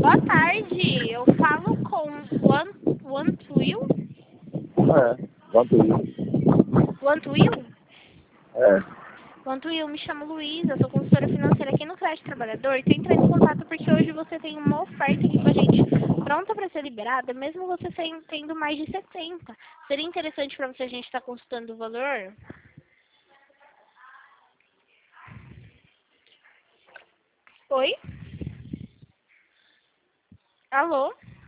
Boa tarde, eu falo com o Antuil? Quanto isso? O Antuil? É. O Antuil, me chamo Luísa, sou consultora financeira aqui no Crédito Trabalhador. Estou entrando em contato porque hoje você tem uma oferta aqui com a gente pronta para ser liberada, mesmo você tendo mais de 70. Seria interessante para você a gente estar consultando o valor? Oi? Alô?